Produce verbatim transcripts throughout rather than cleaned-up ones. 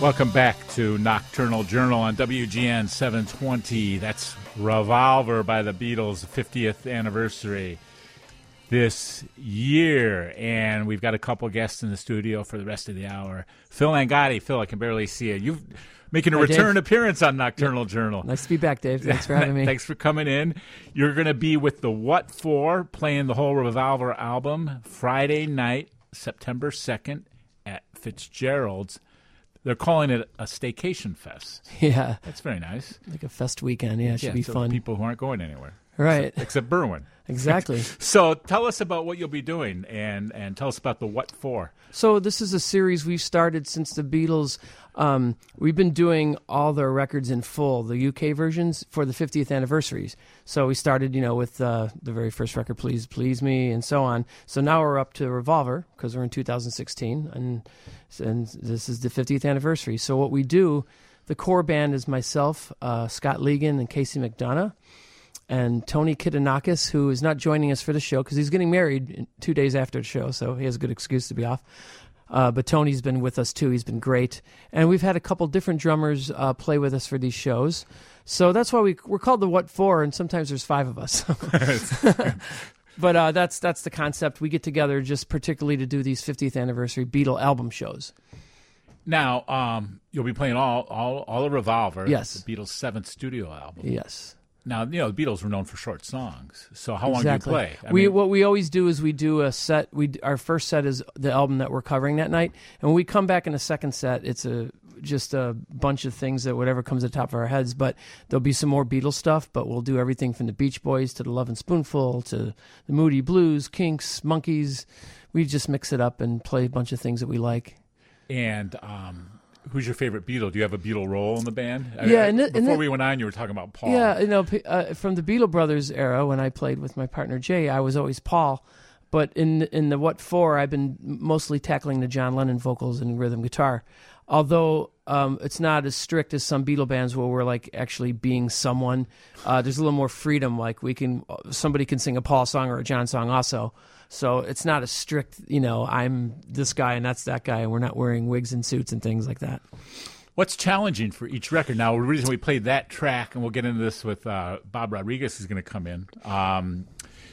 Welcome back to Nocturnal Journal on W G N seven twenty. That's Revolver by the Beatles, fiftieth anniversary this year. And we've got a couple guests in the studio for the rest of the hour. Phil Angotti. Phil, I can barely see you. You've making a Hi, return Dave. appearance on Nocturnal Journal. Nice to be back, Dave. Thanks for having me. Thanks for coming in. You're going to be with the What For, playing the whole Revolver album Friday night, September second at Fitzgerald's. They're calling it a staycation fest. Yeah. That's very nice. Like a fest weekend. Yeah, it should yeah, be so fun. People who aren't going anywhere. Right. Except, except Berwyn. Exactly. So tell us about what you'll be doing, and, and tell us about the What For. So this is a series we've started since the Beatles. Um, we've been doing all their records in full, the U K versions, for the fiftieth anniversaries. So we started, you know, with uh, the very first record, Please Please Me, and so on. So now we're up to Revolver, because we're in two thousand sixteen, and, and this is the fiftieth anniversary. So what we do, the core band is myself, uh, Scott Ligon, and Casey McDonough, and Tony Kitanakis, who is not joining us for the show because he's getting married two days after the show, so he has a good excuse to be off. Uh, but Tony's been with us, too. He's been great. And we've had a couple different drummers uh, play with us for these shows. So that's why we, we're called the What For, and sometimes there's five of us. But uh, that's that's the concept. We get together just particularly to do these fiftieth anniversary Beatle album shows. Now, um, you'll be playing all all, all of Revolver. Yes. The Beatles' seventh studio album. Yes. Now, you know, the Beatles were known for short songs. So how long Exactly. do you play? I we mean, what we always do is we do a set. We our first set is the album that we're covering that night, and when we come back in a second set, it's a just a bunch of things that whatever comes at the top of our heads. But there'll be some more Beatles stuff. But we'll do everything from the Beach Boys to the Lovin' Spoonful to the Moody Blues, Kinks, Monkees. We just mix it up and play a bunch of things that we like. And um, who's your favorite Beatle? Do you have a Beatle role in the band? I- Yeah, I- and th- and before th- we went on, you were talking about Paul. Yeah, you know, p- uh, from the Beatle Brothers era when I played with my partner Jay, I was always Paul. But in in the What For, I've been mostly tackling the John Lennon vocals and rhythm guitar. Although um, it's not as strict as some Beatle bands where we're like actually being someone. Uh, there's a little more freedom. Like we can, somebody can sing a Paul song or a John song also. So it's not as strict. You know, I'm this guy and that's that guy, and we're not wearing wigs and suits and things like that. What's challenging for each record? Now, the reason we played that track, and we'll get into this with uh, Bob Rodriguez is going to come in. Um,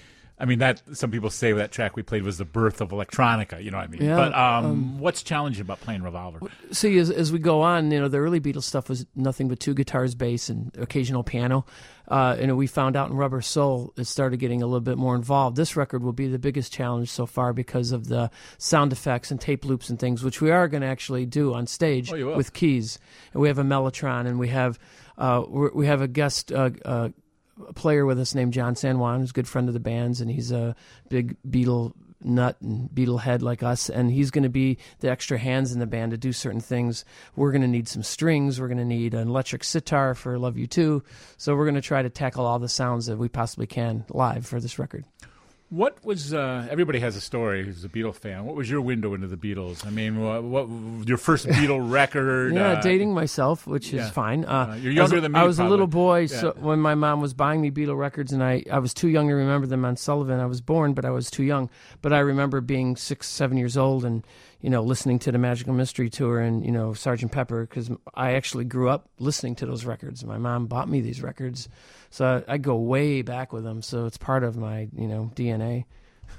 I mean, that some people say that track we played was the birth of electronica, you know what I mean? Yeah, but um, um, what's challenging about playing Revolver? See, as, as we go on, you know, the early Beatles stuff was nothing but two guitars, bass, and occasional piano. Uh, and we found out in Rubber Soul, it started getting a little bit more involved. This record will be the biggest challenge so far because of the sound effects and tape loops and things, which we are going to actually do on stage Oh, you will? with keys. And we have a Mellotron, and we have uh, we're, we have a guest uh, uh, player with us named John San Juan, who's a good friend of the band's, and he's a big Beatle nut and Beatle head like us, and he's going to be the extra hands in the band to do certain things. We're going to need some strings. We're going to need an electric sitar for Love You Too. So we're going to try to tackle all the sounds that we possibly can live for this record. What was, uh, everybody has a story who's a Beatle fan. What was your window into the Beatles? I mean, what, what your first Beatle record? Yeah, uh, dating myself, which yeah. is fine. Uh, Uh, you're younger I was, than me, I was probably. a little boy Yeah. so when my mom was buying me Beatle records, and I, I was too young to remember them on Sullivan. I was born, but I was too young. But I remember being six, seven years old and, you know, listening to the Magical Mystery Tour and, you know, Sergeant Pepper, because I actually grew up listening to those records. My mom bought me these records. So I, I go way back with them. So it's part of my, you know, D N A.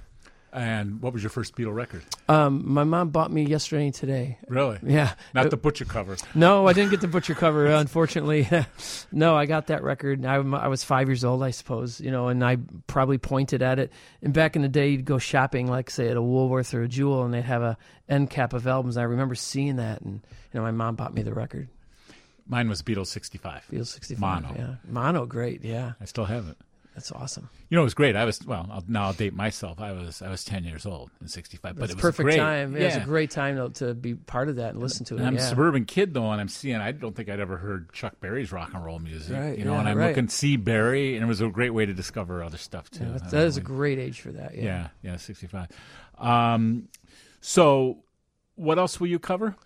And what was your first Beatle record? Um, my mom bought me Yesterday and Today. Really? Yeah. Not It- the Butcher cover. No, I didn't get the Butcher cover, unfortunately. No, I got that record. I, I was five years old, I suppose, you know, and I probably pointed at it. And back in the day, you'd go shopping, like, say, at a Woolworth or a Jewel, and they'd have a end cap of albums. I remember seeing that, and, you know, my mom bought me the record. Mine was Beatles sixty-five. Beatles sixty-five. Mono. Yeah. Mono, great, yeah. I still have it. That's awesome. You know, it was great. I was well. I'll, now I'll date myself. I was I was ten years old in sixty-five, but It's it was perfect great. time. Yeah, Yeah, It was a great time to, to be part of that and listen to it. And I'm yeah. a suburban kid though, and I'm seeing. I don't think I'd ever heard Chuck Berry's rock and roll music. Right, You know, yeah, and I'm right. looking see Berry, and it was a great way to discover other stuff too. Yeah, I that, don't that is a know. great age for that. Yeah. yeah, yeah, sixty-five. Um, so, what else will you cover?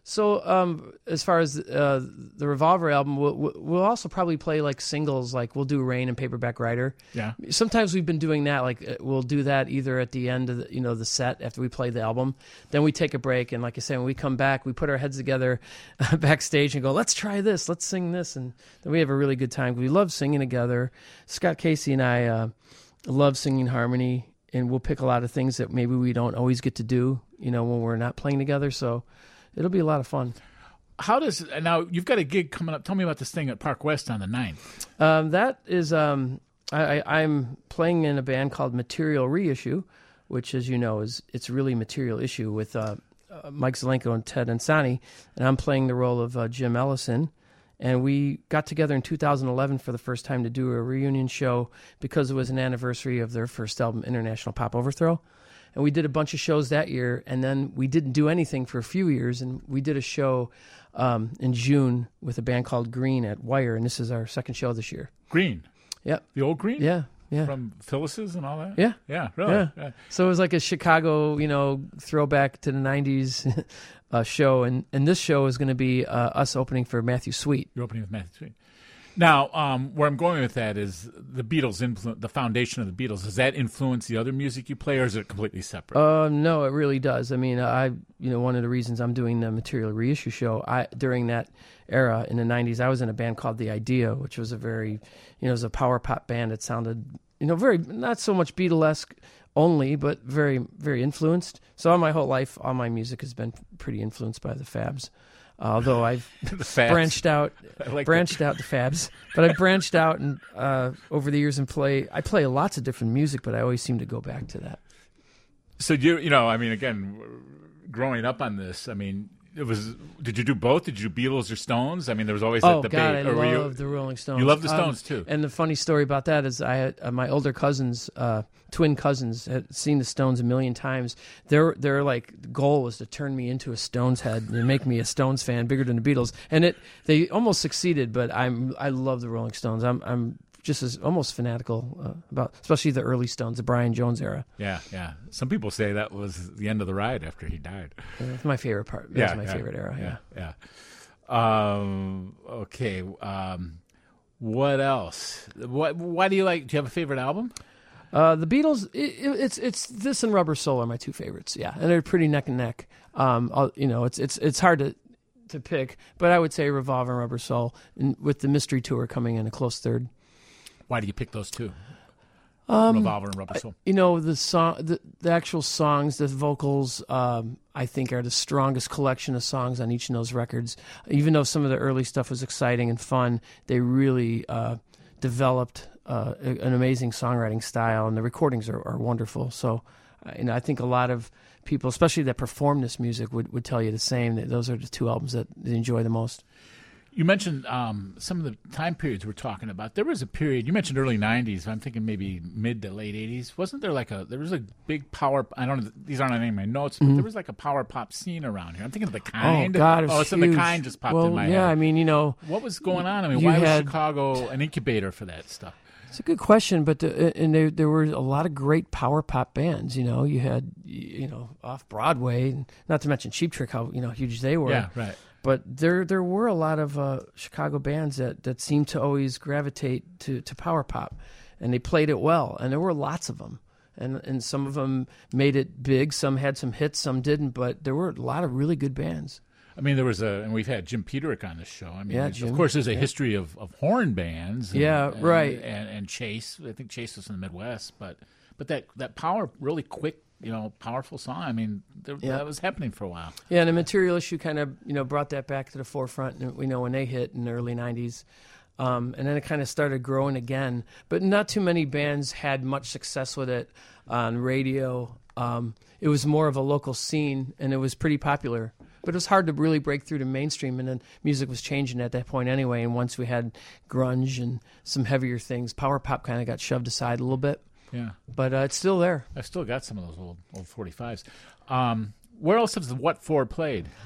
So, um, as far as uh, the Revolver album, we'll, we'll also probably play like singles, like we'll do Rain and Paperback Writer. Yeah. Sometimes we've been doing that, like we'll do that either at the end of the, you know, the set after we play the album. Then we take a break, and like I said, when we come back, we put our heads together backstage and go, let's try this, let's sing this, and then we have a really good time. We love singing together. Scott Casey and I uh, love singing harmony, and we'll pick a lot of things that maybe we don't always get to do, you know, when we're not playing together. So it'll be a lot of fun. How does now you've got a gig coming up? Tell me about this thing at Park West on the ninth. Um, that is, um, I, I, I'm playing in a band called Material Reissue, which, as you know, is it's really Material Issue with uh, uh, Mike Zelenko and Ted Ansani, and I'm playing the role of uh, Jim Ellison. And we got together in two thousand eleven for the first time to do a reunion show because it was an anniversary of their first album, International Pop Overthrow. And we did a bunch of shows that year, and then we didn't do anything for a few years, and we did a show um, in June with a band called Green at Wire, and this is our second show this year. Green? Yep. The old Green? Yeah, yeah. From Phyllis's and all that? Yeah. Yeah, really? Yeah. Yeah. So it was like a Chicago, you know, throwback to the nineties uh, show, and, and this show is going to be uh, us opening for Matthew Sweet. You're opening with Matthew Sweet. Now, um, where I'm going with that is the Beatles influence, the foundation of the Beatles. Does that influence the other music you play, or is it completely separate? Uh, no, it really does. I mean, I, you know, one of the reasons I'm doing the Material Reissue show, I during that era in the nineties, I was in a band called The Idea, which was a very, you know, it was a power pop band. It sounded, you know, very, not so much Beatlesque only, but very, very influenced. So all my whole life, all my music has been pretty influenced by the Fabs. Although I've branched out, like branched that. out to Fabs, but I've branched out and uh, over the years and play. I play lots of different music, but I always seem to go back to that. So you, you know, I mean, again, growing up on this, I mean, it was. Did you do both? Did you do Beatles or Stones? I mean, there was always oh that God, debate. I or love you, the Rolling Stones. You love the Stones um, too. And the funny story about that is, I had uh, my older cousins, uh, twin cousins, had seen the Stones a million times. Their their like goal was to turn me into a Stones head and make me a Stones fan, bigger than the Beatles. And it they almost succeeded. But I'm I love the Rolling Stones. I'm I'm just as almost fanatical uh, about, especially the early Stones, the Brian Jones era. Yeah, yeah. Some people say that was the end of the ride after he died. That's my favorite part. That's yeah, my yeah, favorite era. Yeah, yeah. yeah. Um, okay. Um, what else? What? Why do you like? Do you have a favorite album? Uh, the Beatles. It, it, it's it's this and Rubber Soul are my two favorites. Yeah, and they're pretty neck and neck. Um, I'll, you know, it's it's it's hard to to pick, but I would say Revolver and Rubber Soul, and with the Mystery Tour coming in a close third. Why do you pick those two? Um, Revolver and Rubber Soul. You know, the song, the, the actual songs, the vocals, um, I think are the strongest collection of songs on each of those records. Even though some of the early stuff was exciting and fun, they really uh, developed uh, an amazing songwriting style, and the recordings are, are wonderful. So, uh, you know, I think a lot of people, especially that perform this music, would, would tell you the same. That those are the two albums that they enjoy the most. You mentioned um, some of the time periods we're talking about. There was a period, you mentioned early nineties, I'm thinking maybe mid to late eighties. Wasn't there like a, there was a big power, I don't know, these aren't on any of my notes, but mm-hmm. there was like a power pop scene around here. I'm thinking of The Kind. Oh, God, it was Oh, so huge. The Kind just popped well, in my yeah, head. I mean, you know. What was going on? I mean, you why had, was Chicago an incubator for that stuff? It's a good question, but the, and there there were a lot of great power pop bands. You know, you had, you know, off Broadway, not to mention Cheap Trick, how, you know, huge they were. Yeah, right. But there there were a lot of uh, Chicago bands that, that seemed to always gravitate to, to power pop, and they played it well, and there were lots of them. And and some of them made it big, some had some hits, some didn't, but there were a lot of really good bands. I mean, there was a, and we've had Jim Peterick on this show. I mean, yeah, of Jim, course, there's a yeah. history of, of horn bands. And, yeah, and, right. And, and Chase, I think Chase was in the Midwest, but but that, that power, really quick, you know, powerful song. I mean, there, yeah. that was happening for a while. Yeah, and the Material Issue kind of, you know, brought that back to the forefront. And we know when they hit in the early nineties. Um, and then it kind of started growing again. But not too many bands had much success with it on radio. Um, it was more of a local scene, and it was pretty popular. But it was hard to really break through to mainstream, and then music was changing at that point anyway. And once we had grunge and some heavier things, power pop kind of got shoved aside a little bit. Yeah, but uh, it's still there. I've still got some of those old old forty-fives. Um, where else has the What For played?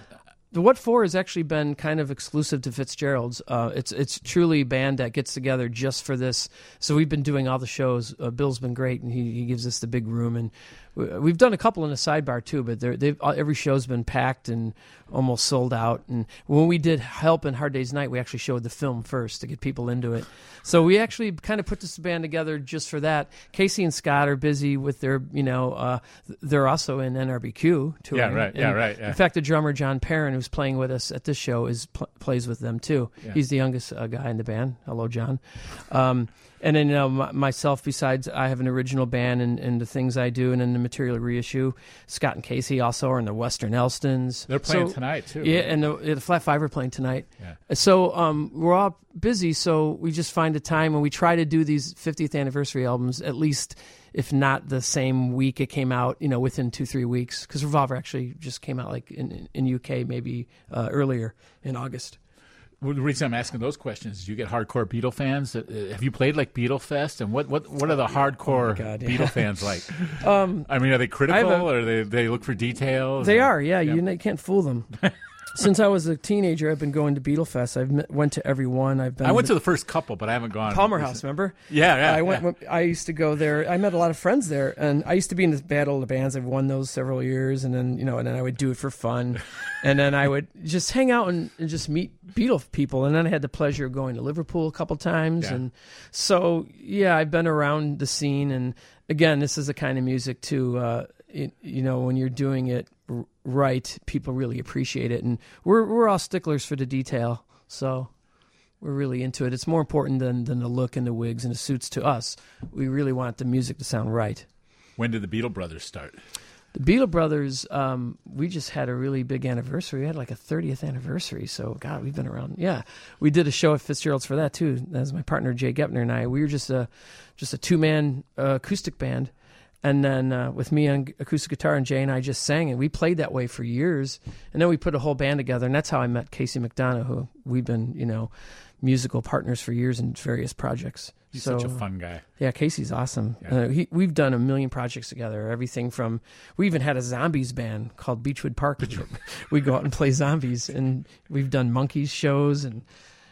The What For has actually been kind of exclusive to Fitzgerald's. Uh, it's it's truly a band that gets together just for this. So we've been doing all the shows. Uh, Bill's been great, and he, he gives us the big room. And we've done a couple in the sidebar too, but they've every show's been packed and almost sold out. And when we did Help and Hard Day's Night, we actually showed the film first to get people into it. So we actually kind of put this band together just for that. Casey and Scott are busy with their, you know, uh, they're also in N R B Q touring. Yeah, right. And yeah, right. Yeah. In fact, the drummer John Perrin, who's playing with us at this show, is pl- plays with them too. Yeah. He's the youngest uh, guy in the band. Hello, John. Um, And then, you know, m- myself, besides I have an original band and, and the things I do, and then the Material Reissue, Scott and Casey also are in the Western Elstons. They're playing so, tonight, too. Yeah, and the, the Flat Five are playing tonight. Yeah. So um, we're all busy, so we just find a time when we try to do these fiftieth anniversary albums, at least if not the same week it came out, you know, within two, three weeks. Because Revolver actually just came out like in, in U K maybe uh, earlier in August. Well, the reason I'm asking those questions is you get hardcore Beatle fans. Uh, have you played like Beatle Fest? And what, what, what are the hardcore oh God, yeah. Beatle fans like? Um, I mean, are they critical a, or they they look for details? They or, are, yeah. yeah. You, you can't fool them. Since I was a teenager, I've been going to Beatle Fest. I've met, went to every one. I've been. I went to the first couple, but I haven't gone. Palmer House, remember? Yeah, yeah. I went. yeah. I used to go there. I met a lot of friends there, and I used to be in the Battle of the Bands. I've won those several years, and then you know, and then I would do it for fun, and then I would just hang out and, and just meet Beatle people. And then I had the pleasure of going to Liverpool a couple times, Yeah. and so yeah, I've been around the scene. And again, this is the kind of music too. Uh, it, you know, when you're doing it r- right, people really appreciate it, and we're we're all sticklers for the detail. So we're really into it. It's more important than than the look and the wigs and the suits to us. We really want the music to sound right. When did the Beatle Brothers start? The Beatle Brothers, um, we just had a really big anniversary. We had like a thirtieth anniversary. So, God, we've been around. Yeah, we did a show at Fitzgerald's for that, too. That was my partner, Jay Gepner, and I. We were just a, just a two-man uh, acoustic band. And then uh, with me on acoustic guitar and Jay and I just sang, and we played that way for years. And then we put a whole band together, and that's how I met Casey McDonough, who we've been, you know, musical partners for years in various projects. He's so, such a fun guy. Yeah, Casey's awesome. Yeah. Uh, he, we've done a million projects together. Everything from, we even had a zombies band called Beechwood Park. We go out and play zombies, and we've done Monkeys shows, and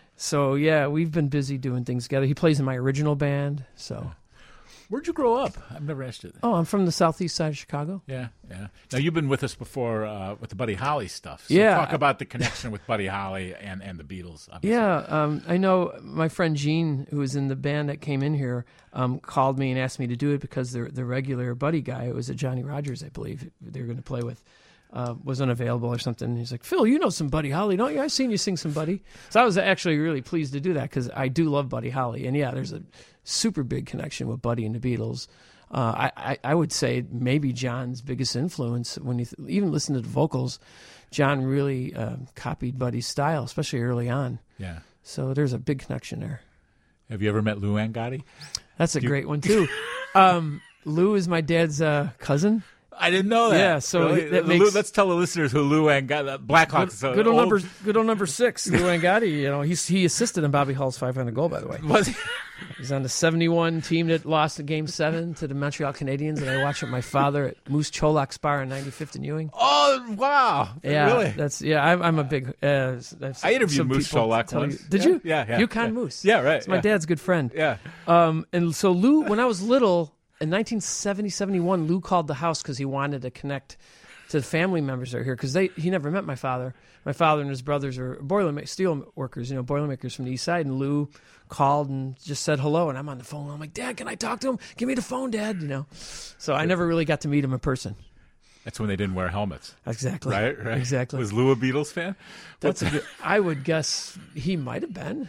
so yeah, we've been busy doing things together. He plays in my original band. So, where'd you grow up? I've never asked you that. Oh, I'm from the southeast side of Chicago. Yeah, yeah. Now you've been with us before uh, with the Buddy Holly stuff. So yeah, talk about the connection with Buddy Holly and, and the Beatles. Obviously. Yeah, um, I know my friend Gene, who was in the band that came in here, um, called me and asked me to do it because the the regular Buddy guy, it was a Johnny Rogers, I believe, they were going to play with, uh, was unavailable or something. He's like, Phil, you know some Buddy Holly, don't you? I've seen you sing some Buddy. So I was actually really pleased to do that because I do love Buddy Holly. And yeah, there's a super big connection with Buddy and the Beatles. Uh, I, I, I would say maybe John's biggest influence, when you th- even listen to the vocals, John really uh, copied Buddy's style, especially early on. Yeah. So there's a big connection there. Have you ever met Lou Angotti? That's a Do great you... one, too. um, Lou is my dad's uh, cousin. I didn't know that. Yeah, so really? that Lou, makes... let's tell the listeners who Lou Angotti, Blackhawks. Good, so good old old... number, good old number six, Lou Angotti. You know, he's he assisted in Bobby Hull's five hundred goal, by the way. Was he? He's on the seventy-one team that lost the Game Seven to the Montreal Canadiens, and I watched with my father at Moose Cholak's Bar on ninety-fifth and Ewing. Oh wow! Yeah, really? That's yeah. I'm, I'm a big. Uh, I interviewed Moose Cholak once. You. Did yeah. you? Yeah, yeah. Yukon yeah. Moose. Yeah, right. It's my yeah. dad's good friend. Yeah. Um, and so Lou, when I was little in nineteen seventy, seventy-one, Lou called the house because he wanted to connect to the family members that are here, because they he never met my father. My father and his brothers are boiler steel workers, you know, boilermakers from the east side. And Lou called and just said hello, and I'm on the phone. I'm like, Dad, can I talk to him? Give me the phone, Dad. You know, so I never really got to meet him in person. That's when they didn't wear helmets. Exactly. Right. Right. Exactly. Was Lou a Beatles fan? That's a good, I would guess he might have been.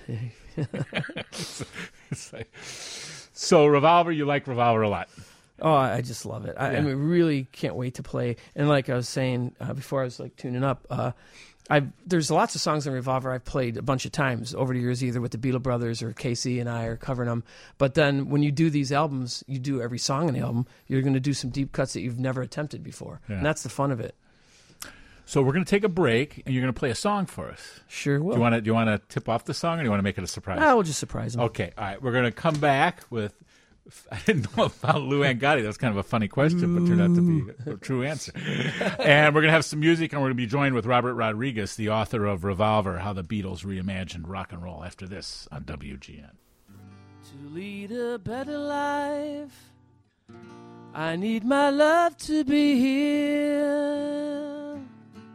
So Revolver, you like Revolver a lot. Oh, I just love it. I, yeah. I mean, really can't wait to play. And like I was saying uh, before I was like tuning up, uh, I there's lots of songs on Revolver I've played a bunch of times over the years, either with the Beatle Brothers or Casey and I are covering them. But then when you do these albums, you do every song in the album, you're going to do some deep cuts that you've never attempted before. Yeah. And that's the fun of it. So we're going to take a break, and you're going to play a song for us. Sure will. Do you want to do you want to tip off the song, or do you want to make it a surprise? I will just surprise them. Okay, all right. We're going to come back with I didn't know about Lou Angotti. That was kind of a funny question, but turned out to be a true answer. And we're going to have some music, and we're going to be joined with Robert Rodriguez, the author of Revolver, How the Beatles Reimagined Rock and Roll, after this on W G N. To lead a better life, I need my love to be here,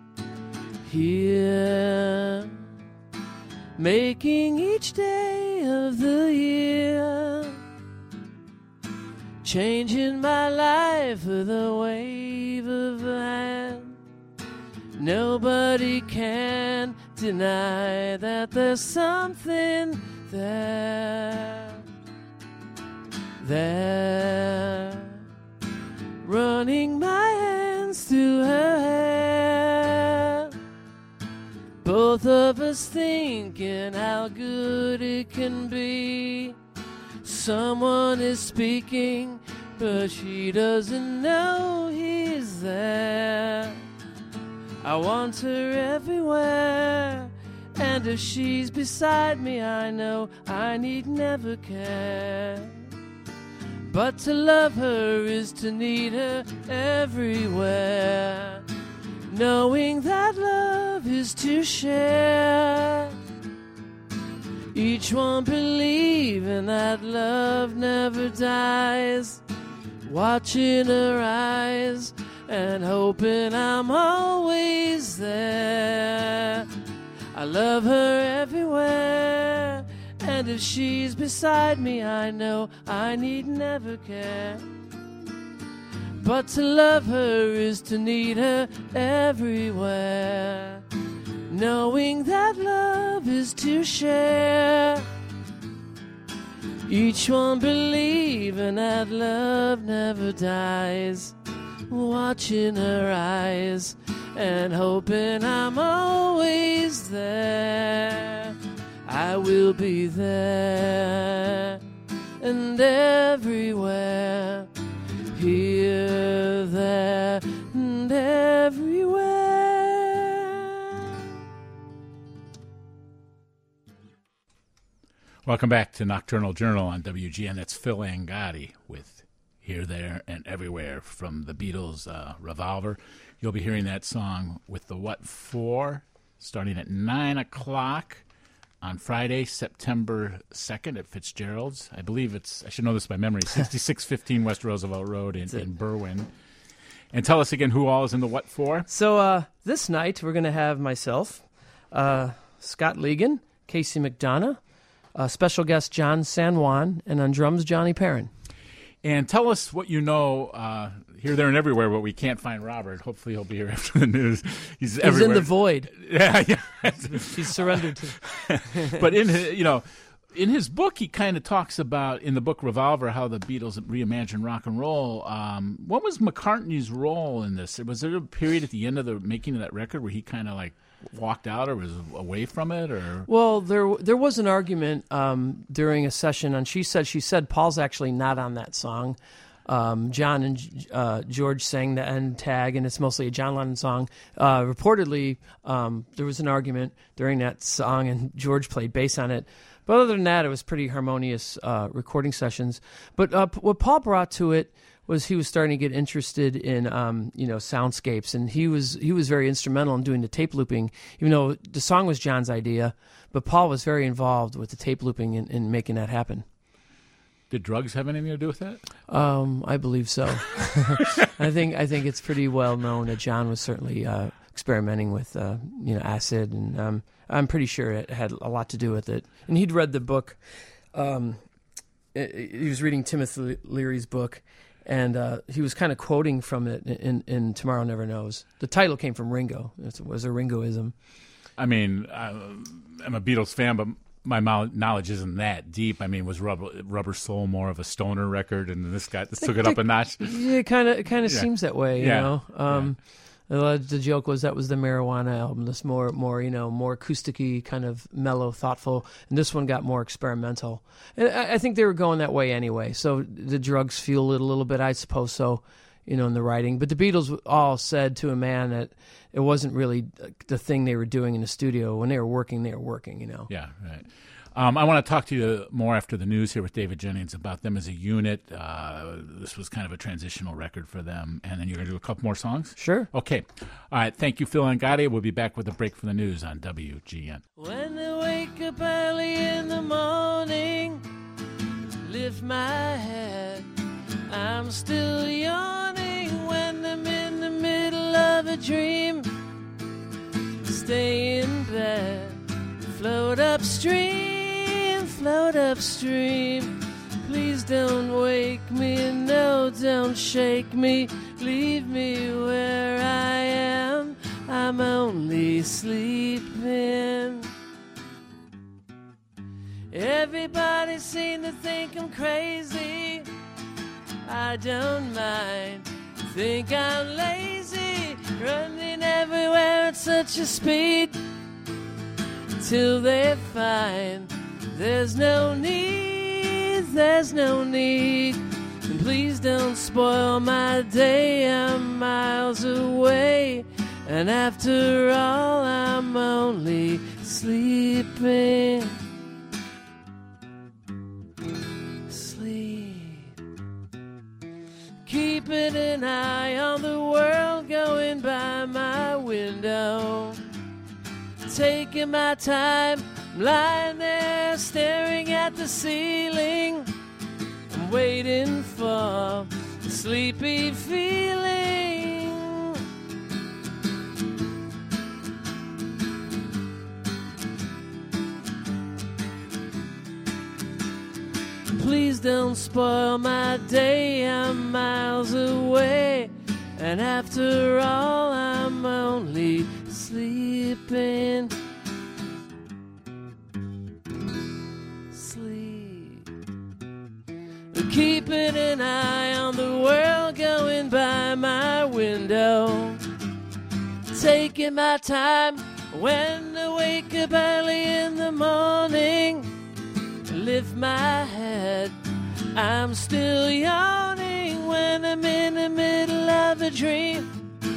here, making each day of the year, changing my life with a wave of a hand. Nobody can deny that there's something there, there, running my hands through her hair. Both of us thinking how good it can be. Someone is speaking, but she doesn't know he's there. I want her everywhere, and if she's beside me, I know I need never care. But to love her is to need her everywhere, knowing that love is to share. Each one believing that love never dies, watching her eyes and hoping I'm always there. I love her everywhere, and if she's beside me, I know I need never care. But to love her is to need her everywhere, knowing that love is to share. Each one believing that love never dies, watching her eyes and hoping I'm always there. I will be there and everywhere, here, there, and everywhere. Welcome back to Nocturnal Journal on W G N. That's Phil Angotti with Here, There, and Everywhere from the Beatles' uh, Revolver. You'll be hearing that song with the What For, starting at nine o'clock on Friday, September second at Fitzgerald's. I believe it's, I should know this by memory, sixty-six fifteen West Roosevelt Road in, in Berwyn. And tell us again who all is in the What For. So uh, this night we're going to have myself, uh, Scott Ligon, Casey McDonough, uh, special guest John San Juan, and on drums Johnny Perrin. And tell us what you know uh, here, there, and everywhere, but we can't find Robert. Hopefully he'll be here after the news. He's, He's everywhere. in the void. Yeah, yeah. He's surrendered to. But in his, you know, in his book, he kind of talks about, in the book Revolver, how the Beatles reimagined rock and roll. Um, what was McCartney's role in this? Was there a period at the end of the making of that record where he kind of like walked out or was away from it? Or Well, there there was an argument um, during a session on She Said, She Said. Paul's actually not on that song. Um, John and uh, George sang the end tag, and it's mostly a John Lennon song. Uh, reportedly, um, there was an argument during that song, and George played bass on it. But other than that, it was pretty harmonious uh, recording sessions. But uh, what Paul brought to it was he was starting to get interested in um, you know soundscapes, and he was he was very instrumental in doing the tape looping. Even though the song was John's idea, but Paul was very involved with the tape looping and, and making that happen. Did drugs have anything to do with that? Um, I believe so. I think I think it's pretty well known that John was certainly uh, experimenting with uh, you know acid, and um, I'm pretty sure it had a lot to do with it. And he'd read the book. Um, he was reading Timothy Leary's book, and uh, he was kind of quoting from it in, in Tomorrow Never Knows. The title came from Ringo. It was a Ringoism. I mean, I'm a Beatles fan, but my knowledge isn't that deep. I mean, was Rubber, Rubber Soul more of a stoner record, and this guy this took it up a notch? Yeah, it kind of it kind of yeah. seems that way, you yeah. know. Um, yeah. The joke was that was the Marijuana album. This more more you know more acousticy, kind of mellow, thoughtful, and this one got more experimental. And I, I think they were going that way anyway. So the drugs fuel it a little bit, I suppose. So. You know, in the writing. But the Beatles all said to a man that it wasn't really the thing they were doing in the studio. When they were working, they were working, you know. Yeah, right. Um, I want to talk to you more after the news here with David Jennings about them as a unit. Uh, this was kind of a transitional record for them. And then you're going to do a couple more songs? Sure. Okay. All right. Thank you, Phil Angotti. We'll be back with a break for the news on W G N. When I wake up early in the morning, lift my head, I'm still yawning when I'm in the middle of a dream. Stay in bed, float upstream, float upstream. Please don't wake me, no, don't shake me. Leave me where I am, I'm only sleeping. Everybody seem to think I'm crazy. I don't mind, think I'm lazy, running everywhere at such a speed, till they find there's no need, there's no need. And please don't spoil my day, I'm miles away, and after all I'm only sleeping. Keeping an eye on the world going by my window, taking my time, lying there staring at the ceiling. I'm waiting for a sleepy feeling. Please don't spoil my day, I'm miles away, and after all I'm only sleeping. Sleep. Keeping an eye on the world going by my window, taking my time when I wake up early in the morning. Lift my head, I'm still yawning when I'm in the middle of a dream.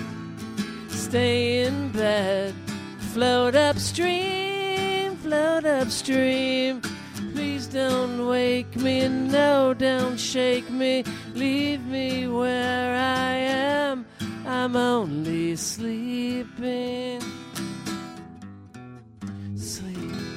Stay in bed, float upstream, float upstream. Please don't wake me, no, don't shake me. Leave me where I am, I'm only sleeping. Sleep.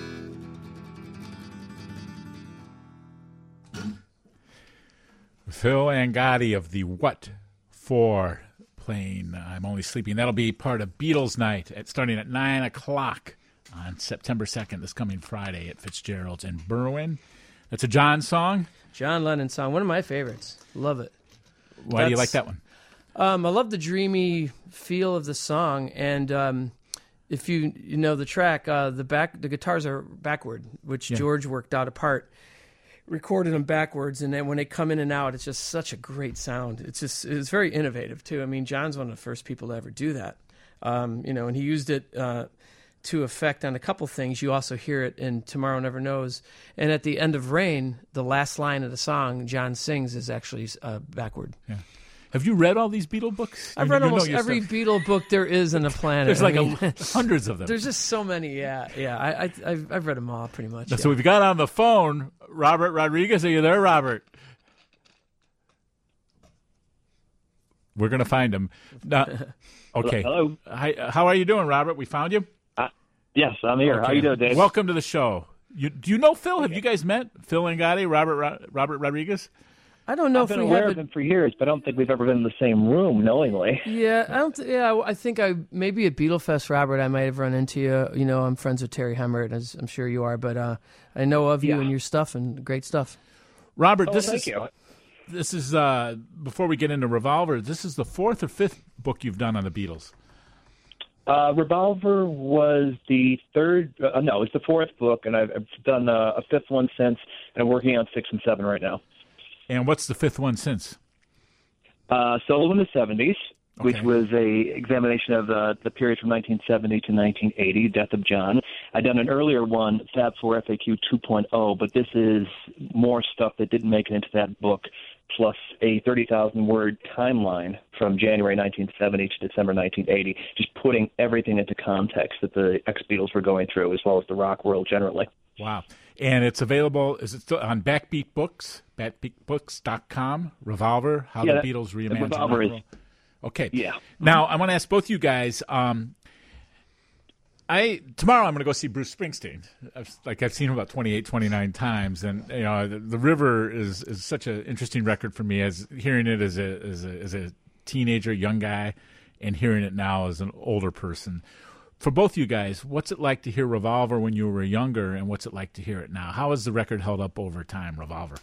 Phil Angotti of the What For playing uh, I'm Only Sleeping. That'll be part of Beatles Night at starting at nine o'clock on September second, this coming Friday at Fitzgerald's in Berwyn. That's a John song? John Lennon song, one of my favorites. Love it. Why That's, do you like that one? Um, I love the dreamy feel of the song, and um, if you you know the track, uh, the back the guitars are backward, which Yeah. George worked out a part. Recorded them backwards, and then when they come in and out, it's just such a great sound. It's just it's very innovative too. I mean, John's one of the first people to ever do that. Um, you know, and he used it uh, to effect on a couple things. You also hear it in Tomorrow Never Knows, and at the end of Rain, the last line of the song John sings is actually uh, backward. Yeah. Have you read all these Beatle books? I've You- read you know almost your every stuff. Beatle book there is on the planet. There's I like mean, a, hundreds of them. there's just so many. Yeah, yeah. I, I I've, I've read them all pretty much. So yeah. we've got on the phone Robert Rodriguez. Are you there, Robert? We're going to find him. Now, okay. Hello. Hi, how are you doing, Robert? We found you? Uh, yes, I'm here. Okay. How you doing, Dave? Welcome to the show. You, do you know Phil? Have you guys met? Phil Angotti, Robert Ro- Robert Rodriguez? I don't know I've if been we aware have of it. him for years, but I don't think we've ever been in the same room knowingly. Yeah, I don't. Th- yeah, I think I maybe at Beatlefest, Robert, I might have run into you. You know, I'm friends with Terry Hemmert, as I'm sure you are. But uh, I know of you Yeah. and your stuff, and great stuff. Robert, Oh, this thank is you. this is uh, before we get into Revolver. This is the fourth or fifth book you've done on the Beatles. Uh, Revolver was the third. Uh, no, it's the fourth book, and I've, I've done uh, a fifth one since, and I'm working on six and seven right now. And what's the fifth one since? Uh, Solo in the seventies, which Okay. was a examination of uh, the period from nineteen seventy to nineteen eighty, Death of John. I'd done an earlier one, Fab four F A Q two point oh, but this is more stuff that didn't make it into that book, plus a thirty thousand word timeline from January nineteen seventy to December nineteen eighty, just putting everything into context that the ex-Beatles were going through, as well as the rock world generally. Wow. And it's available, is it still on Backbeat Books, backbeat books dot com, Revolver, How yeah, the Beatles Reimagined Revolver Rock and Roll. Okay. Yeah. Now, I want to ask both you guys, um, I tomorrow I'm going to go see Bruce Springsteen. I've, like I've seen him about twenty-eight, twenty-nine times, and you know the, the River is, is such an interesting record for me. As hearing it as a as a as a teenager, young guy, and hearing it now as an older person. For both you guys, what's it like to hear Revolver when you were younger, and what's it like to hear it now? How has the record held up over time, Revolver?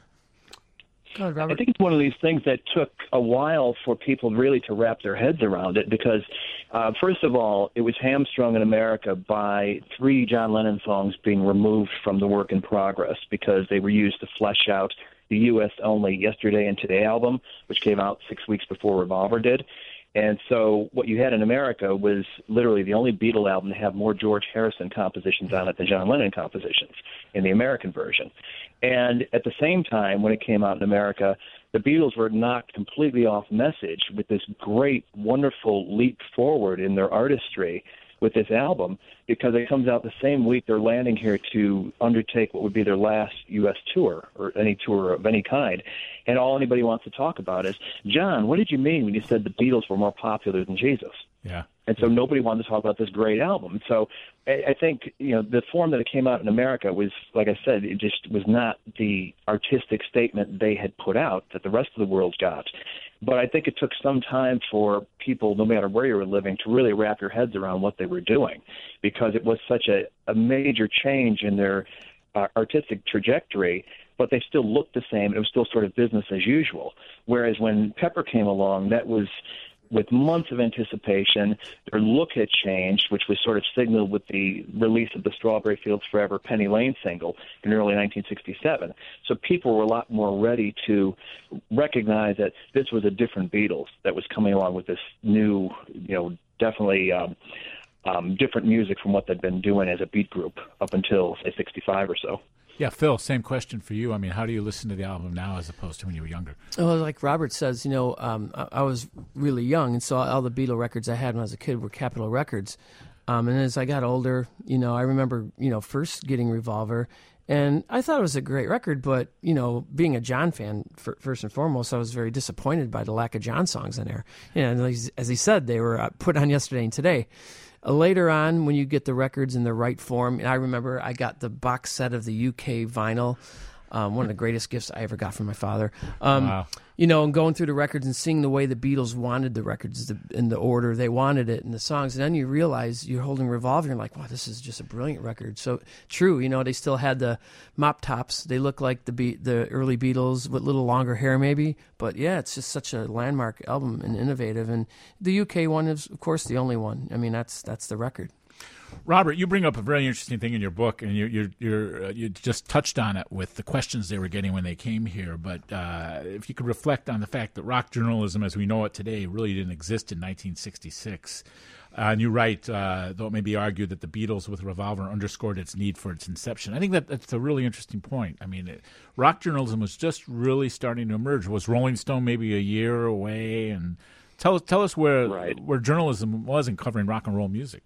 Go ahead, Robert. I think it's one of these things that took a while for people really to wrap their heads around it because, uh, first of all, it was hamstrung in America by three John Lennon songs being removed from the work in progress because they were used to flesh out the U S-only Yesterday and Today album, which came out six weeks before Revolver did. And so what you had in America was literally the only Beatle album to have more George Harrison compositions on it than John Lennon compositions in the American version. And at the same time, when it came out in America, the Beatles were knocked completely off message with this great, wonderful leap forward in their artistry with this album because it comes out the same week they're landing here to undertake what would be their last U S tour or any tour of any kind. And all anybody wants to talk about is, John, what did you mean when you said the Beatles were more popular than Jesus? Yeah. And so nobody wanted to talk about this great album. So I, I think, you know, the form that it came out in America was, like I said, it just was not the artistic statement they had put out that the rest of the world got. But I think it took some time for people, no matter where you were living, to really wrap your heads around what they were doing because it was such a, a major change in their uh, artistic trajectory, but they still looked the same. It was still sort of business as usual. Whereas when Pepper came along, that was with months of anticipation. Their look had changed, which was sort of signaled with the release of the Strawberry Fields Forever Penny Lane single in early nineteen sixty-seven. So people were a lot more ready to recognize that this was a different Beatles that was coming along with this new, you know, definitely um, um, different music from what they'd been doing as a beat group up until, say, sixty-five or so. Yeah, Phil, same question for you. I mean, how do you listen to the album now as opposed to when you were younger? Well, like Robert says, you know, um, I, I was really young, and so all the Beatle records I had when I was a kid were Capitol Records. Um, and as I got older, you know, I remember, you know, first getting Revolver, and I thought it was a great record, but, you know, being a John fan, for, first and foremost, I was very disappointed by the lack of John songs in there. You know, and as he said, they were put on Yesterday and Today. Later on, when you get the records in the right form, and I remember I got the box set of the U K vinyl, um, one of the greatest gifts I ever got from my father. Um, Wow. You know, and going through the records and seeing the way the Beatles wanted the records in the order they wanted it and the songs, and then you realize you're holding Revolver, and you're like, wow, this is just a brilliant record. So true, you know, they still had the mop tops. They look like the Be- the early Beatles with a little longer hair maybe, but yeah, it's just such a landmark album and innovative. And the U K one is, of course, the only one. I mean, that's that's the record. Robert, you bring up a very interesting thing in your book, and you you you're, uh, you just touched on it with the questions they were getting when they came here. But uh, if you could reflect on the fact that rock journalism, as we know it today, really didn't exist in nineteen sixty-six. Uh, and you write, uh, though it may be argued that the Beatles with Revolver underscored its need for its inception. I think that that's a really interesting point. I mean, it, rock journalism was just really starting to emerge. Was Rolling Stone maybe a year away? And tell tell us where Right. where journalism was in covering rock and roll music.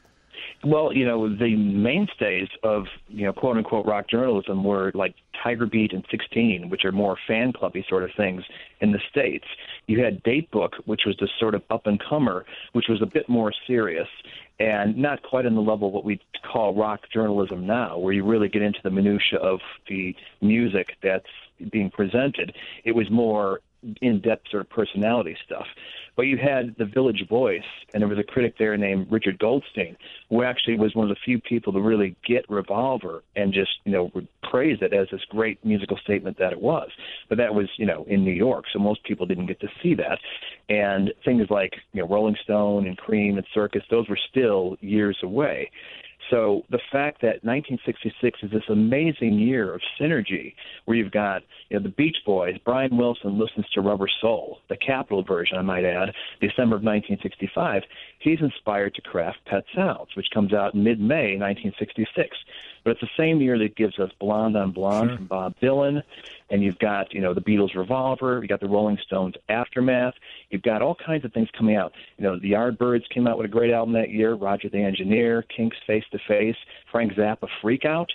Well, you know, the mainstays of, you know, quote-unquote rock journalism were like Tiger Beat and sixteen, which are more fan clubby sort of things in the States. You had Datebook, which was the sort of up-and-comer, which was a bit more serious and not quite on the level of what we call rock journalism now, where you really get into the minutia of the music that's being presented. It was more in-depth sort of personality stuff. But you had the Village Voice, and there was a critic there named Richard Goldstein, who actually was one of the few people to really get Revolver and just, you know, praise it as this great musical statement that it was. But that was, you know, in New York, so most people didn't get to see that. And things like, you know, Rolling Stone and Cream and Circus, those were still years away. So the fact that nineteen sixty-six is this amazing year of synergy where you've got, you know, the Beach Boys, Brian Wilson listens to Rubber Soul, the Capitol version, I might add, December of nineteen sixty-five. He's inspired to craft Pet Sounds, which comes out mid-May nineteen sixty-six. But it's the same year that gives us Blonde on Blonde Sure. from Bob Dylan, and you've got, you know, the Beatles' Revolver, you got the Rolling Stones' Aftermath, you've got all kinds of things coming out. You know, the Yardbirds came out with a great album that year, Roger the Engineer, Kinks' Face to Face, Frank Zappa, Freak Out.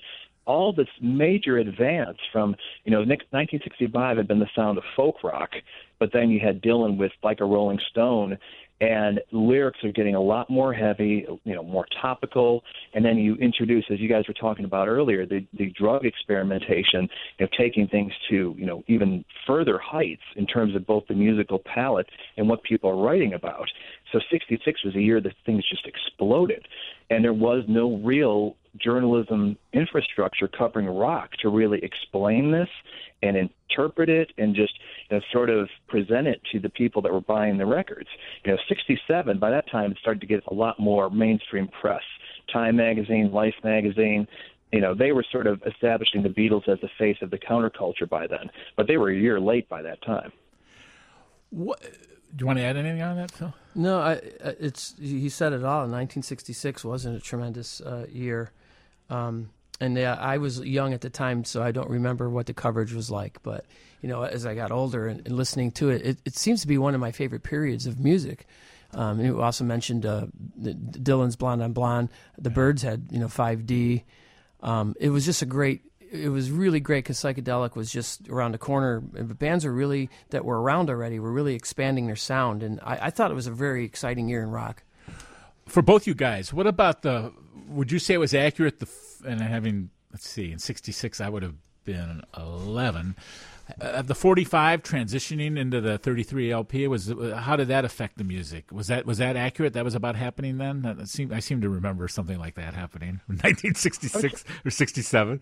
all this major advance from, you know, nineteen sixty-five had been the sound of folk rock, but then you had Dylan with Like a Rolling Stone, and lyrics are getting a lot more heavy, you know, more topical. And then you introduce, as you guys were talking about earlier, the, the drug experimentation, you know, taking things to, you know, even further heights in terms of both the musical palette and what people are writing about. So sixty-six was a year that things just exploded, and there was no real journalism infrastructure covering rock to really explain this and interpret it and just, you know, sort of present it to the people that were buying the records. You know, sixty-seven, by that time, it started to get a lot more mainstream press. Time magazine, Life magazine, you know, they were sort of establishing the Beatles as the face of the counterculture by then, but they were a year late by that time. What, do you want to add anything on that, Phil? No, I, it's he said it all. nineteen sixty-six wasn't a tremendous uh, year. Um, and uh, I was young at the time, so I don't remember what the coverage was like. But, you know, as I got older and, and listening to it, it, it seems to be one of my favorite periods of music. Um, and you also mentioned uh, Dylan's Blonde on Blonde. The Byrds had, you know, five D. Um, it was just a great, it was really great because psychedelic was just around the corner. And bands were really, that were around already, were really expanding their sound. And I, I thought it was a very exciting year in rock. For both you guys, what about the, would you say it was accurate, the, and having, let's see, in sixty-six I would have been eleven, uh, the forty-five transitioning into the thirty-three L P, was, how did that affect the music? Was that was that accurate? That was about happening then? That seemed, I seem to remember something like that happening in nineteen sixty-six or sixty-seven.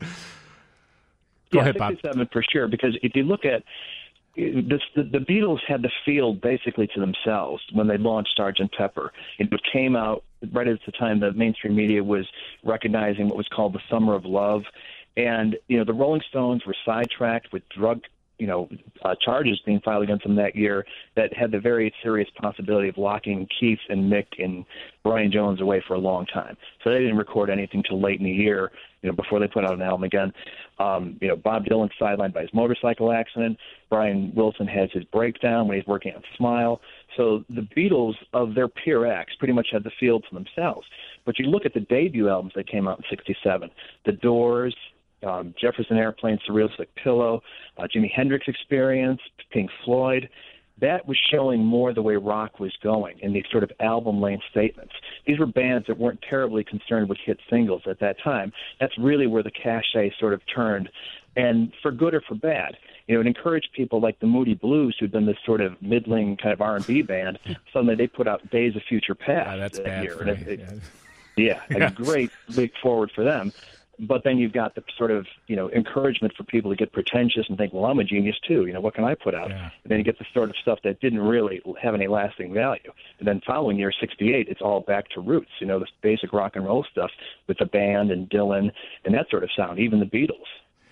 Go yeah, ahead, Bob. sixty-seven for sure, because if you look at This, the, the Beatles had the field basically to themselves when they launched Sergeant Pepper. It came out right at the time the mainstream media was recognizing what was called the Summer of Love. And, you know, the Rolling Stones were sidetracked with drug, you know, uh, charges being filed against them that year that had the very serious possibility of locking Keith and Mick and Brian Jones away for a long time. So they didn't record anything till late in the year, you know, before they put out an album again. Um, you know, Bob Dylan's sidelined by his motorcycle accident. Brian Wilson has his breakdown when he's working on Smile. So the Beatles, of their peer acts, pretty much had the field to themselves. But you look at the debut albums that came out in sixty-seven, The Doors, um, Jefferson Airplane, Surrealistic Pillow, uh, Jimi Hendrix Experience, Pink Floyd. That was showing more the way rock was going in these sort of album-length statements. These were bands that weren't terribly concerned with hit singles at that time. That's really where the cachet sort of turned, and for good or for bad. You know, it encouraged people like the Moody Blues, who'd been this sort of middling kind of R and B band. Suddenly they put out Days of Future Past yeah, that's that bad year. For and me. it, Yeah. Yeah, a Yeah. great leap forward for them. But then you've got the sort of, you know, encouragement for people to get pretentious and think, well, I'm a genius too. You know, what can I put out? Yeah. And then you get the sort of stuff that didn't really have any lasting value. And then following year, sixty-eight, it's all back to roots, you know, this basic rock and roll stuff with the band and Dylan and that sort of sound, even the Beatles.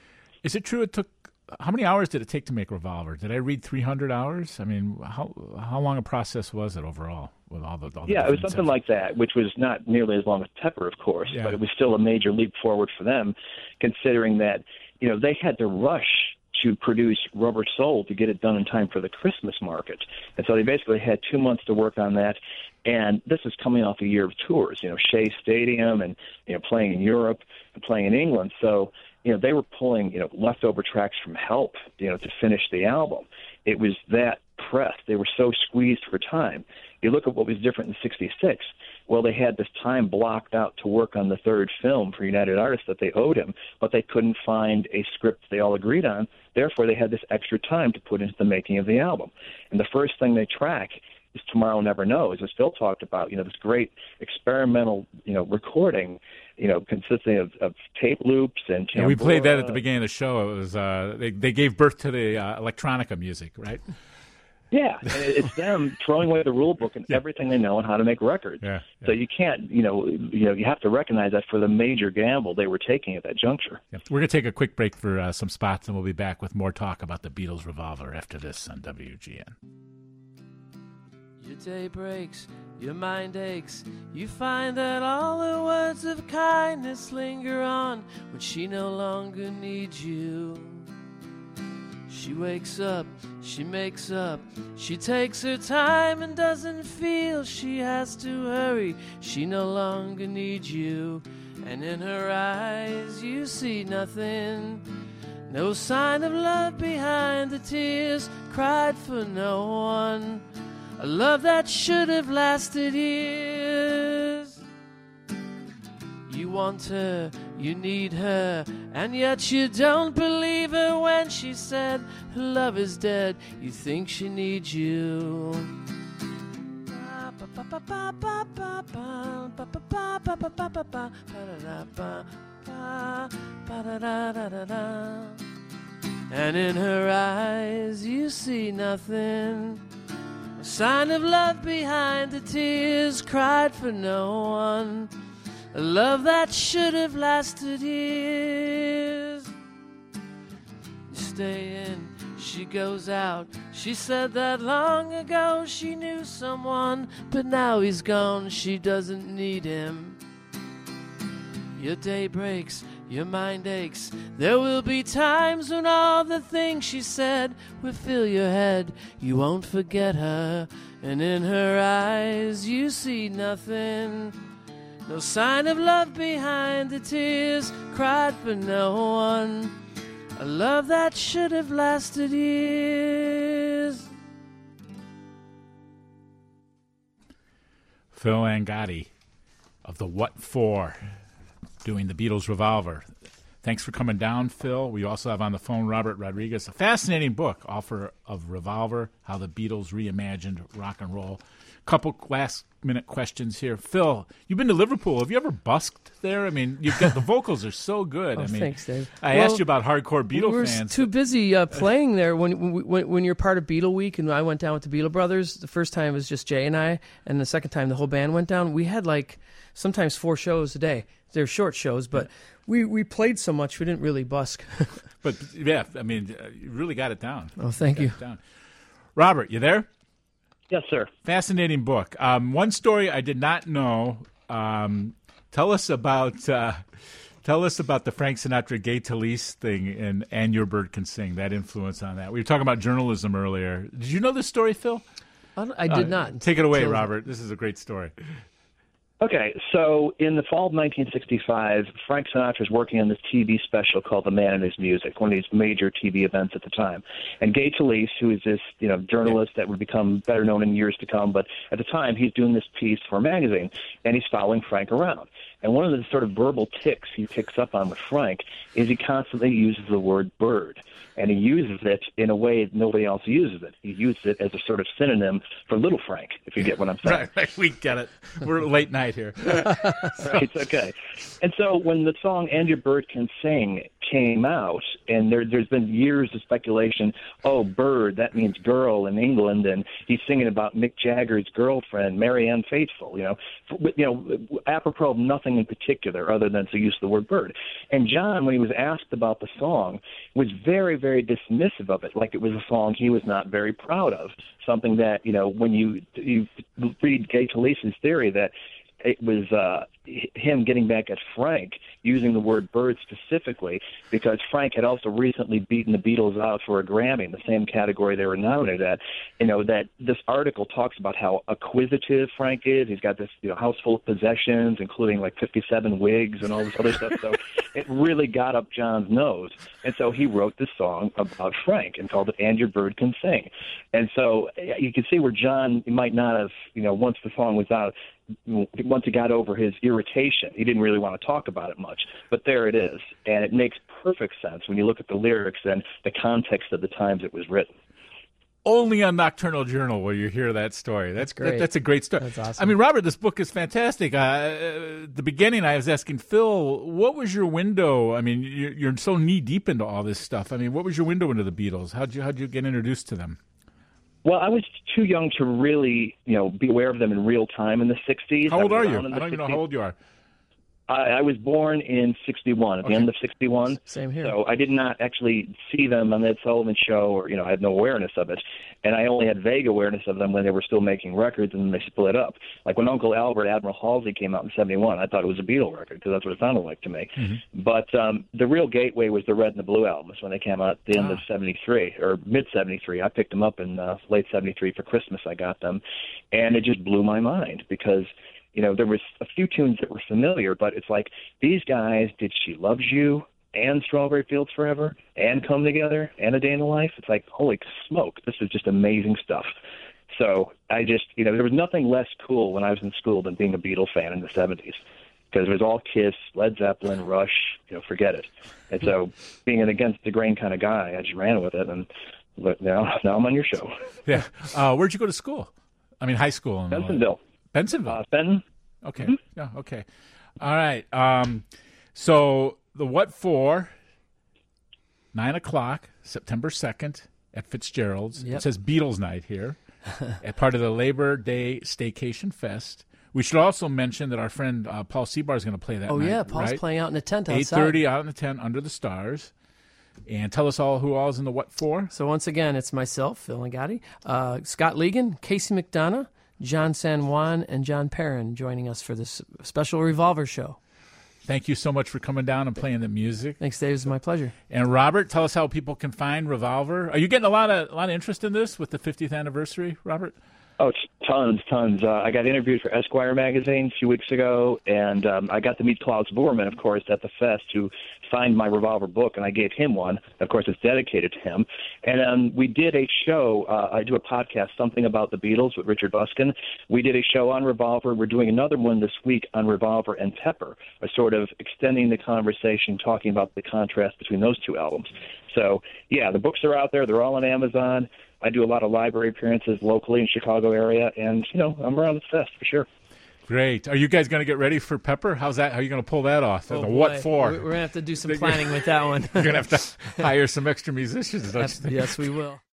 Is it true it took, how many hours did it take to make Revolver? Did I read three hundred hours? I mean, how how long a process was it overall with all the all the Yeah, it was different something sections? like that, which was not nearly as long as Pepper, of course, Yeah. but it was still a major leap forward for them, considering that, you know, they had to rush to produce Rubber Soul to get it done in time for the Christmas market. And so they basically had two months to work on that. And this is coming off a year of tours, you know, Shea Stadium and, you know, playing in Europe and playing in England. So, you know, they were pulling, you know, leftover tracks from Help, you know, to finish the album. It was that pressed. They were so squeezed for time. You look at what was different in sixty-six. Well, they had this time blocked out to work on the third film for United Artists that they owed him, but they couldn't find a script they all agreed on. Therefore, they had this extra time to put into the making of the album. And the first thing they track is Tomorrow Never Knows, as Phil talked about, you know, this great experimental, you know, recording, you know, consisting of, of tape loops and Yeah, we played that at the tambura. beginning of the show. It was uh, they they gave birth to the uh, electronica music, right? Yeah, and it- it's them throwing away the rule book and everything they know on how to make records. Yeah, So yeah. you can't, you know, you know, you have to recognize that for the major gamble they were taking at that juncture. Yeah. We're going to take a quick break for uh, some spots, and we'll be back with more talk about the Beatles' Revolver after this on W G N. Your day breaks, your mind aches. You find that all the words of kindness linger on when she no longer needs you. She wakes up, she makes up, she takes her time and doesn't feel she has to hurry. She no longer needs you, and in her eyes you see nothing. No sign of love behind the tears, cried for no one. A love that should have lasted years. You want her, you need her, and yet you don't believe her when she said her love is dead. You think she needs you. And in her eyes you see nothing. A sign of love behind the tears, cried for no one. A love that should have lasted years. You stay in, she goes out. She said that long ago she knew someone, but now he's gone, she doesn't need him. Your day breaks, your mind aches. There will be times when all the things she said will fill your head. You won't forget her, and in her eyes you see nothing. No sign of love behind the tears, cried for no one. A love that should have lasted years. Phil Angotti of the What For, doing the Beatles Revolver. Thanks for coming down, Phil. We also have on the phone Robert Rodriguez. A fascinating book, Author of Revolver, How the Beatles Reimagined Rock and Roll. Couple last-minute questions here. Phil, you've been to Liverpool. Have you ever busked there? I mean, you've got the vocals are so good. Oh, I mean, thanks, Dave. I well, asked you about hardcore Beatle we were fans. too busy uh, playing there when, when when you're part of Beatle Week, and I went down with the Beatle Brothers. The first time it was just Jay and I, and the second time the whole band went down. We had like sometimes four shows a day. They're short shows, but we, we played so much we didn't really busk. But yeah, I mean, you really got it down. Oh, thank you. Down. Robert, you there? Yes, sir. Fascinating book. Um, one story I did not know. Um, tell us about uh, tell us about the Frank Sinatra Gay Talese thing and And Your Bird Can Sing. That influence on that. We were talking about journalism earlier. Did you know this story, Phil? I, don't- I did Uh, not. Take it away, So- Robert. This is a great story. Okay, so in the fall of nineteen sixty-five, Frank Sinatra is working on this T V special called The Man and His Music, one of these major T V events at the time. And Gay Talese, who is this you know journalist that would become better known in years to come, but at the time he's doing this piece for a magazine, and he's following Frank around. And one of the sort of verbal tics he picks up on with Frank is he constantly uses the word bird. And he uses it in a way that nobody else uses it. He uses it as a sort of synonym for Little Frank, if you get what I'm saying. Right, right, we get it. We're late night here. Right, okay. And so when the song And Your Bird Can Sing came out, and there, there's been years of speculation, oh, bird, that means girl in England, and he's singing about Mick Jagger's girlfriend, Marianne Faithfull, you know, you know, apropos of nothing in particular other than to use the word bird. And John, when he was asked about the song, was very, very dismissive of it, like it was a song he was not very proud of, something that, you know, when you, you read Gay Talese's theory that it was uh, him getting back at Frank, using the word bird specifically, because Frank had also recently beaten the Beatles out for a Grammy in the same category they were nominated at. You know, that this article talks about how acquisitive Frank is. He's got this you know, house full of possessions, including like fifty-seven wigs and all this other stuff. So it really got up John's nose. And so he wrote this song about Frank and called it And Your Bird Can Sing. And so you can see where John might not have, you know, once the song was out, once he got over his irritation, he didn't really want to talk about it much. But there it is. And it makes perfect sense when you look at the lyrics and the context of the times it was written. Only on Nocturnal Journal will you hear that story. That's great. That, that's a great story. That's awesome. I mean, Robert, this book is fantastic. Uh, at the beginning, I was asking Phil, what was your window? I mean, you're, you're so knee deep into all this stuff. I mean, what was your window into the Beatles? How'd you how'd you get introduced to them? Well, I was too young to really, you know, be aware of them in real time in the sixties. How old are you? I I don't even know how old you are. I, I was born in sixty-one, at Okay. the end of sixty-one. Same here. So I did not actually see them on the Ed Sullivan Show, or, you know, I had no awareness of it. And I only had vague awareness of them when they were still making records and then they split up. Like when Uncle Albert, Admiral Halsey came out in seventy-one, I thought it was a Beatle record because that's what it sounded like to me. Mm-hmm. But um, the real gateway was the Red and the Blue albums when they came out at the end Ah. of seventy-three, or mid seventy-three. I picked them up in uh, late seventy-three for Christmas. I got them. And it just blew my mind because You know, there was a few tunes that were familiar, but it's like, these guys did She Loves You and Strawberry Fields Forever and Come Together and A Day in the Life. It's like, holy smoke, this is just amazing stuff. So I just, you know, there was nothing less cool when I was in school than being a Beatles fan in the seventies, because it was all Kiss, Led Zeppelin, Rush, you know, forget it. And so being an against the grain kind of guy, I just ran with it, and but now, now I'm on your show. Yeah. Uh, where'd you go to school? I mean, high school. In Bensonville. Bensonville? Uh, Benton. Okay. Mm-hmm. Yeah, okay. All right. Um, so the What For, nine o'clock, September second at Fitzgerald's. Yep. It says Beatles Night here at part of the Labor Day Staycation Fest. We should also mention that our friend uh, Paul Seabar is going to play that Oh, night. yeah. Paul's right? playing out in the tent outside. eight thirty out in the tent under the stars. And tell us all who all is in the What For. So once again, it's myself, Phil Ngati, uh, Scott Legan, Casey McDonough, John San Juan, and John Perrin joining us for this special Revolver show. Thank you so much for coming down and playing the music. Thanks, Dave. It's my pleasure. And Robert, tell us how people can find Revolver. Are you getting a lot of a lot of interest in this with the fiftieth anniversary, Robert? Oh, it's tons, tons. Uh, I got interviewed for Esquire magazine a few weeks ago, and um, I got to meet Klaus Vorman, of course, at the fest, who signed my Revolver book, and I gave him one. Of course, it's dedicated to him. And um, we did a show. Uh, I do a podcast, Something About the Beatles, with Richard Buskin. We did a show on Revolver. We're doing another one this week on Revolver and Pepper, a sort of extending the conversation, talking about the contrast between those two albums. So, yeah, the books are out there. They're all on Amazon. I do a lot of library appearances locally in Chicago area, and, you know, I'm around the fest for sure. Great. Are you guys going to get ready for Pepper? How's that? How are you going to pull that off? Oh, the What boy. For? We're going to have to do some planning with that one. You're going to have to hire some extra musicians. Don't you think? Yes, we will.